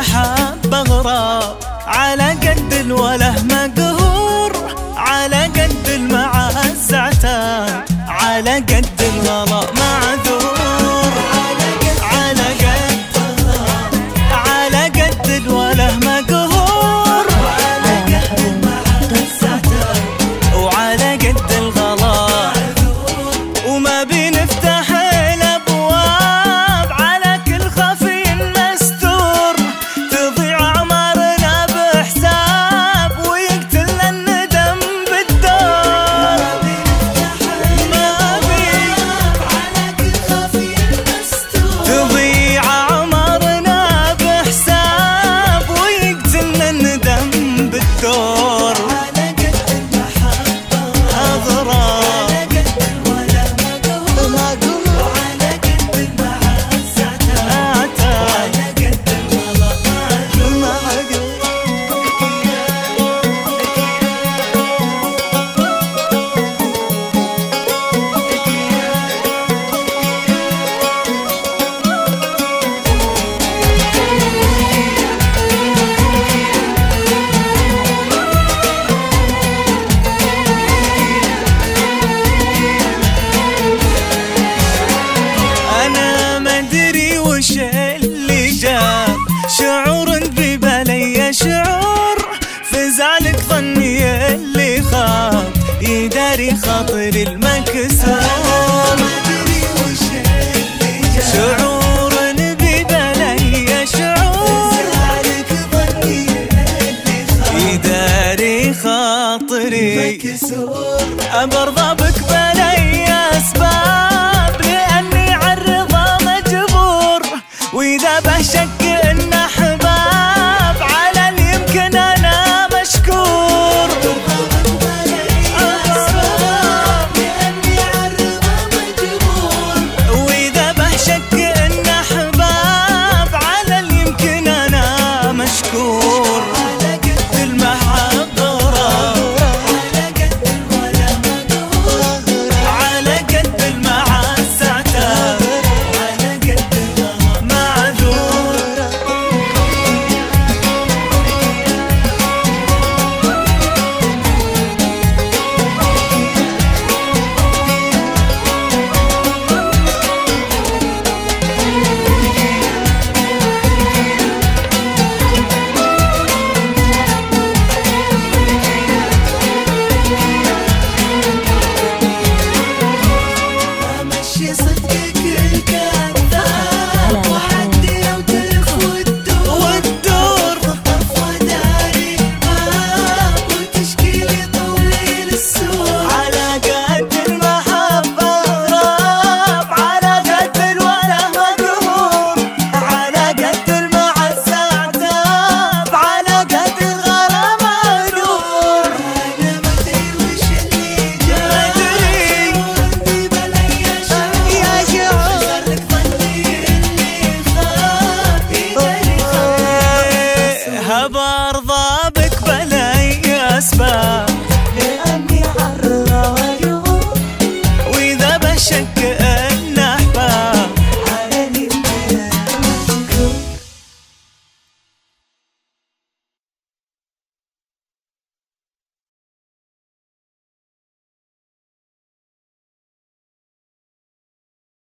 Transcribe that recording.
المحبة غراب، على قد الوله مقهور، على قد المعز عتاب، على قد الغلاء معذور، على قد الوله مقهور، على قد المعز عتاب، وعلى قد الغلاء وما بنفتح الابواب على كل خفي مستور، تضيع اعمارنا بحساب ويقتل الندم بالدور. ما على كل خفي مستور، تضيع اعمارنا بحساب ويقتل الندم بالدور. على قد المحبة اغراب، وش اللي جاب شعور ببالي شعور، فزعلك ظني اللي خاب يداري خاطري المكسور.